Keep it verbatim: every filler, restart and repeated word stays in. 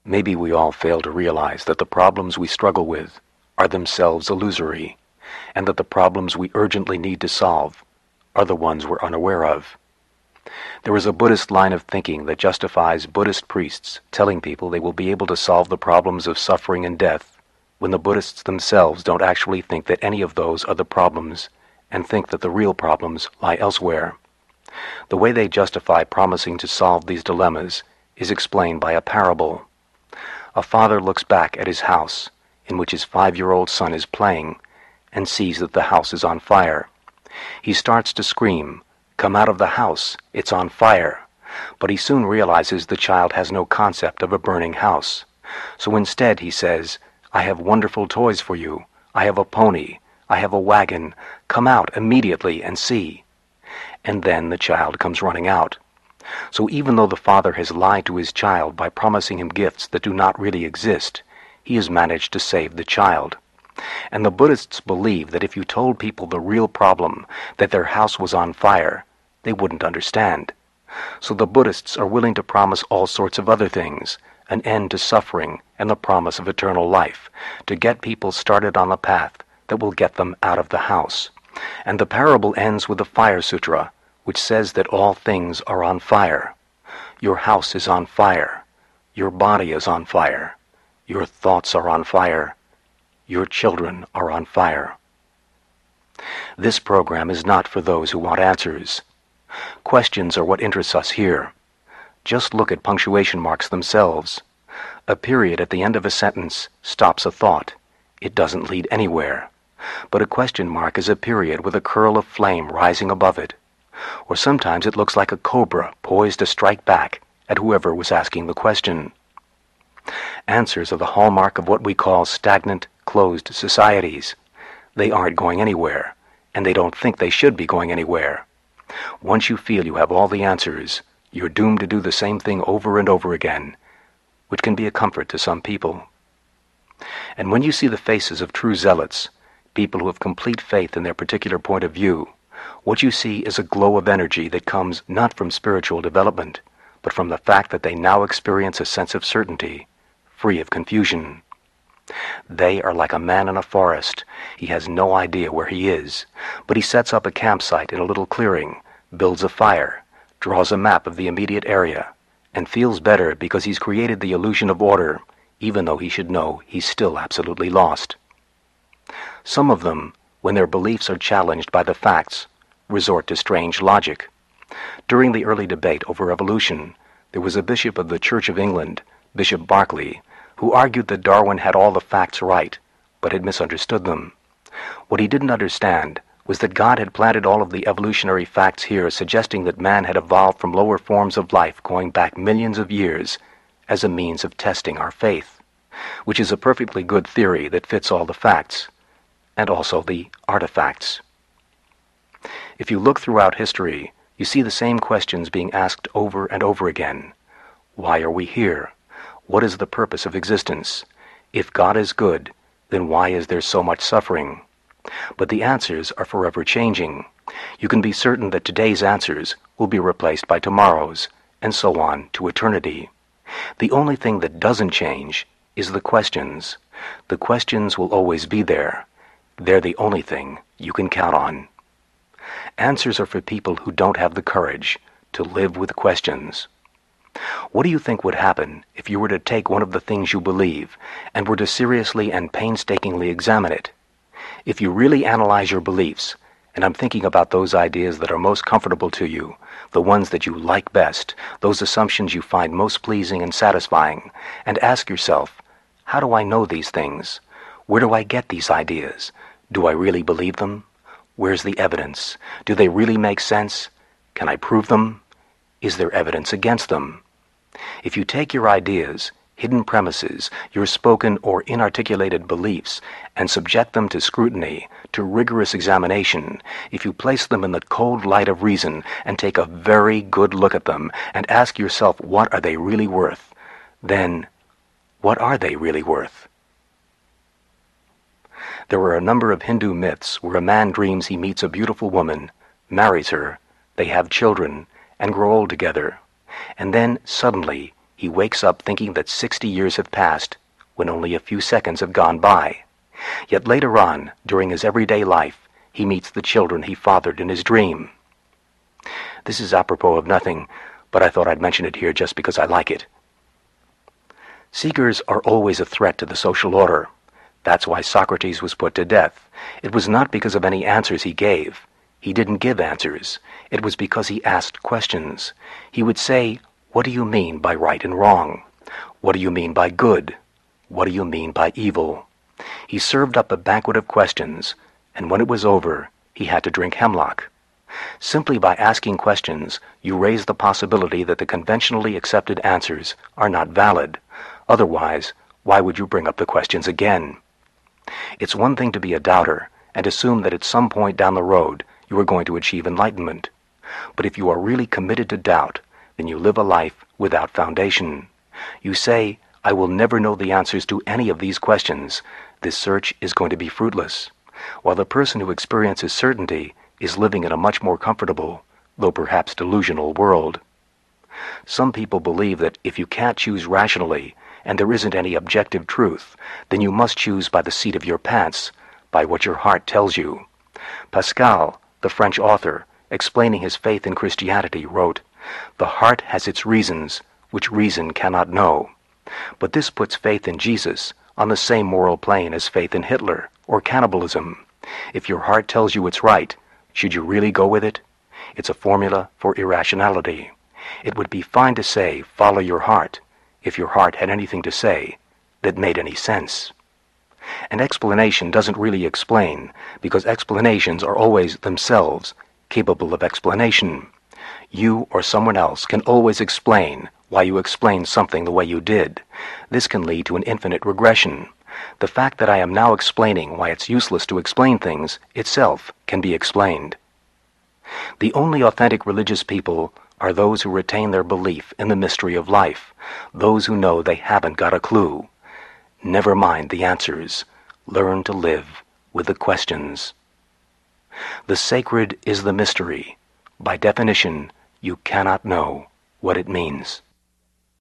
Maybe we all fail to realize that the problems we struggle with are themselves illusory, and that the problems we urgently need to solve are the ones we're unaware of. There is a Buddhist line of thinking that justifies Buddhist priests telling people they will be able to solve the problems of suffering and death when the Buddhists themselves don't actually think that any of those are the problems and think that the real problems lie elsewhere. The way they justify promising to solve these dilemmas is explained by a parable. A father looks back at his house, in which his five-year-old son is playing, and sees that the house is on fire. He starts to scream, "Come out of the house, it's on fire!" But he soon realizes the child has no concept of a burning house. So instead he says, "I have wonderful toys for you. I have a pony. I have a wagon. Come out immediately and see." And then the child comes running out. So even though the father has lied to his child by promising him gifts that do not really exist, he has managed to save the child. And the Buddhists believe that if you told people the real problem, that their house was on fire, they wouldn't understand. So the Buddhists are willing to promise all sorts of other things, an end to suffering and the promise of eternal life, to get people started on a path that will get them out of the house. And the parable ends with the Fire Sutra, which says that all things are on fire. Your house is on fire. Your body is on fire. Your thoughts are on fire. Your children are on fire. This program is not for those who want answers. Questions are what interests us here. Just look at punctuation marks themselves. A period at the end of a sentence stops a thought. It doesn't lead anywhere. But a question mark is a period with a curl of flame rising above it. Or sometimes it looks like a cobra poised to strike back at whoever was asking the question. Answers are the hallmark of what we call stagnant, closed societies. They aren't going anywhere, and they don't think they should be going anywhere. Once you feel you have all the answers, you're doomed to do the same thing over and over again, which can be a comfort to some people. And when you see the faces of true zealots, people who have complete faith in their particular point of view, what you see is a glow of energy that comes not from spiritual development, but from the fact that they now experience a sense of certainty, free of confusion. They are like a man in a forest. He has no idea where he is, but he sets up a campsite in a little clearing, builds a fire, draws a map of the immediate area, and feels better because he's created the illusion of order, even though he should know he's still absolutely lost. Some of them, when their beliefs are challenged by the facts, resort to strange logic. During the early debate over evolution, there was a bishop of the Church of England, Bishop Berkeley, who argued that Darwin had all the facts right, but had misunderstood them. What he didn't understand was that God had planted all of the evolutionary facts here, suggesting that man had evolved from lower forms of life going back millions of years as a means of testing our faith, which is a perfectly good theory that fits all the facts, and also the artifacts. If you look throughout history, you see the same questions being asked over and over again. Why are we here? What is the purpose of existence? If God is good, then why is there so much suffering? But the answers are forever changing. You can be certain that today's answers will be replaced by tomorrow's, and so on to eternity. The only thing that doesn't change is the questions. The questions will always be there. They're the only thing you can count on. Answers are for people who don't have the courage to live with questions. What do you think would happen if you were to take one of the things you believe and were to seriously and painstakingly examine it? If you really analyze your beliefs, and I'm thinking about those ideas that are most comfortable to you, the ones that you like best, those assumptions you find most pleasing and satisfying, and ask yourself, how do I know these things? Where do I get these ideas? Do I really believe them? Where's the evidence? Do they really make sense? Can I prove them? Is there evidence against them? If you take your ideas, hidden premises, your spoken or inarticulated beliefs, and subject them to scrutiny, to rigorous examination, if you place them in the cold light of reason and take a very good look at them and ask yourself, what are they really worth? Then, what are they really worth? There are a number of Hindu myths where a man dreams he meets a beautiful woman, marries her, they have children, and grow old together. And then, suddenly, he wakes up thinking that sixty years have passed when only a few seconds have gone by. Yet later on, during his everyday life, he meets the children he fathered in his dream. This is apropos of nothing, but I thought I'd mention it here just because I like it. Seekers are always a threat to the social order. That's why Socrates was put to death. It was not because of any answers he gave. He didn't give answers. It was because he asked questions. He would say, "What do you mean by right and wrong? What do you mean by good? What do you mean by evil?" He served up a banquet of questions, and when it was over, he had to drink hemlock. Simply by asking questions, you raise the possibility that the conventionally accepted answers are not valid. Otherwise, why would you bring up the questions again? It's one thing to be a doubter and assume that at some point down the road you are going to achieve enlightenment. But if you are really committed to doubt, then you live a life without foundation. You say, "I will never know the answers to any of these questions. This search is going to be fruitless." While the person who experiences certainty is living in a much more comfortable, though perhaps delusional, world. Some people believe that if you can't choose rationally, and there isn't any objective truth, then you must choose by the seat of your pants, by what your heart tells you. Pascal, the French author, explaining his faith in Christianity, wrote, "The heart has its reasons, which reason cannot know." But this puts faith in Jesus on the same moral plane as faith in Hitler or cannibalism. If your heart tells you it's right, should you really go with it? It's a formula for irrationality. It would be fine to say, "Follow your heart," if your heart had anything to say that made any sense. An explanation doesn't really explain, because explanations are always themselves capable of explanation. You or someone else can always explain why you explained something the way you did. This can lead to an infinite regression. The fact that I am now explaining why it's useless to explain things itself can be explained. The only authentic religious people are those who retain their belief in the mystery of life, those who know they haven't got a clue. Never mind the answers. Learn to live with the questions. The sacred is the mystery. By definition, you cannot know what it means.